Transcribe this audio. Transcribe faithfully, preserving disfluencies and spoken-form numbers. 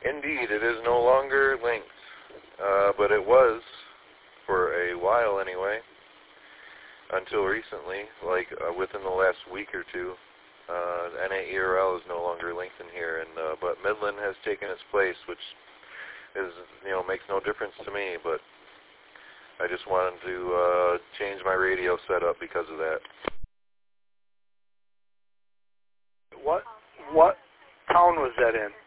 Indeed, it is no longer linked, uh, but it was for a while anyway, until recently, like uh, within the last week or two. Uh, N A E R L is no longer linked in here, and uh, but Midland has taken its place, which is, you know, makes no difference to me, but I just wanted to uh, change my radio setup because of that. What what town was that in?